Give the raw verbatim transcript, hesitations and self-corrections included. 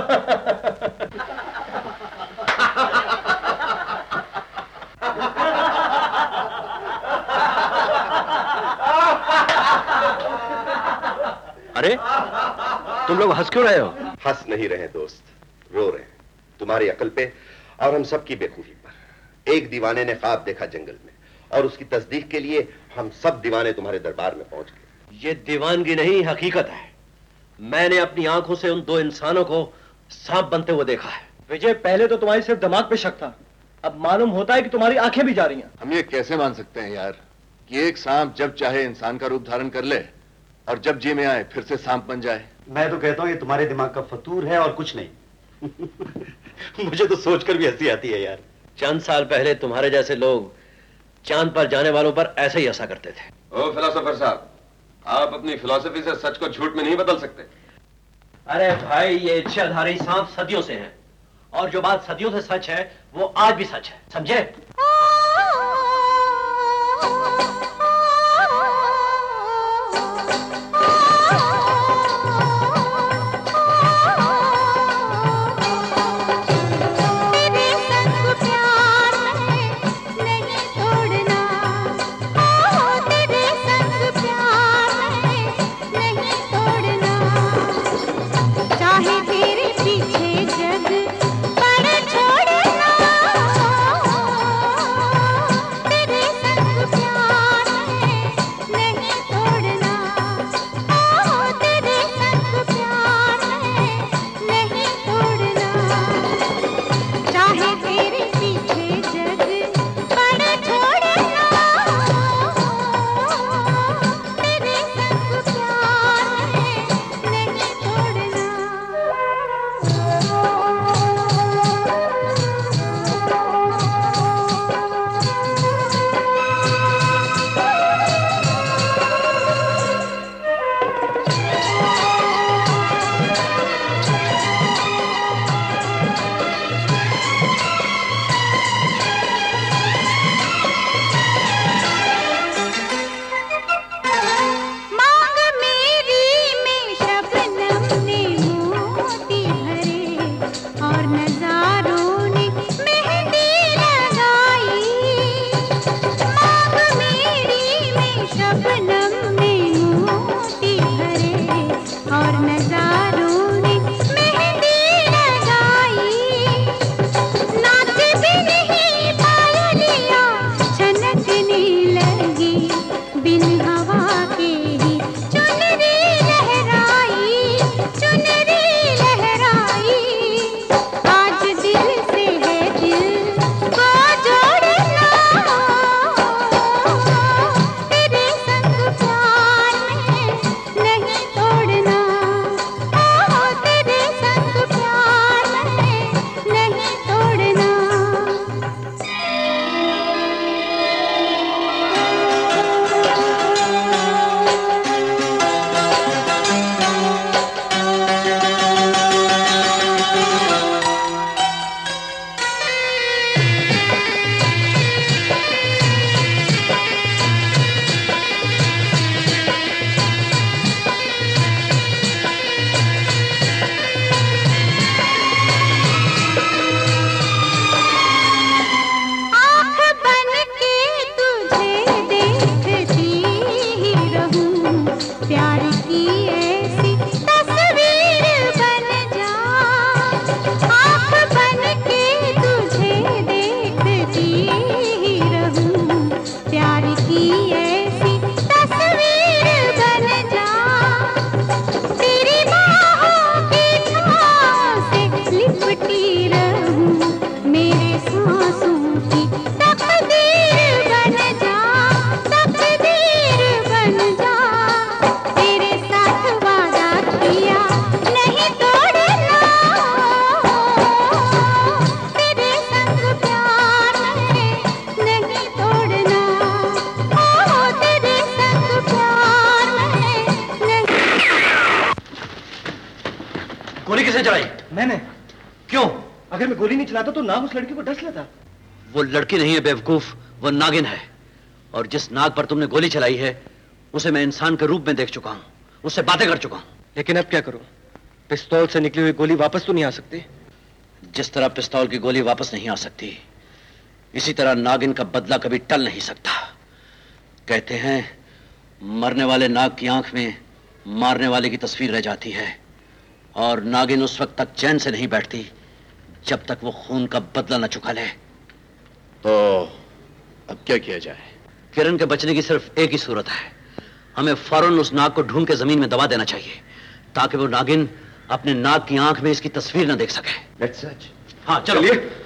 अरे तुम लोग हंस क्यों रहे हो? हंस नहीं रहे दोस्त, रो रहे हैं तुम्हारी अकल पे और हम सब की बेवकूफी पर। एक दीवाने ने ख्वाब देखा जंगल में और उसकी तस्दीक के लिए हम सब दीवाने तुम्हारे दरबार में पहुंच गए। ये दीवानगी नहीं, हकीकत है। मैंने अपनी आंखों से उन दो इंसानों को सांप बनते हुए देखा है। विजय, पहले तो तुम्हारी सिर्फ दिमाग पे शक था, अब मालूम होता है कि तुम्हारी आंखें भी जा रही हैं। हम ये कैसे मान सकते हैं यार कि एक सांप जब चाहे इंसान का रूप धारण कर ले और जब जी में आए फिर से सांप बन जाए? मैं तो कहता हूँ ये तुम्हारे दिमाग का फतूर है और कुछ नहीं। मुझे तो सोचकर भी हंसी आती है यार। चंद साल पहले तुम्हारे जैसे लोग चांद पर जाने वालों पर ऐसे ही हंसा करते थे। ओ फिलोसोफर साहब, आप अपनी फिलॉसफी से सच को झूठ में नहीं बदल सकते। अरे भाई, ये इच्छाधारी सांप सदियों से हैं और जो बात सदियों से सच है वो आज भी सच है, समझे? अगर मैं गोली नहीं चलाता तो नाग उस लड़की को डस लेता। वो लड़की नहीं है बेवकूफ, वो नागिन है। और जिस नाग पर तुमने गोली चलाई है उसे मैं इंसान के रूप में देख चुका हूं, उससे बातें कर चुका हूं। लेकिन अब क्या करूं? पिस्तौल से निकली हुई गोली वापस तो नहीं आ सकती? जिस तरह पिस्तौल की गोली वापस नहीं आ सकती, इसी तरह नागिन का बदला कभी टल नहीं सकता। कहते हैं मरने वाले नाग की आंख में मारने वाले की तस्वीर रह जाती है, और नागिन उस वक्त तक चैन से नहीं बैठती जब तक वो खून का बदला न चुका ले। तो अब क्या किया जाए? किरण के बचने की सिर्फ एक ही सूरत है। हमें फौरन उस नाग को ढूंढ के जमीन में दबा देना चाहिए, ताकि वो नागिन अपने नाग की आंख में इसकी तस्वीर न देख सके। Let's search. हाँ चलो।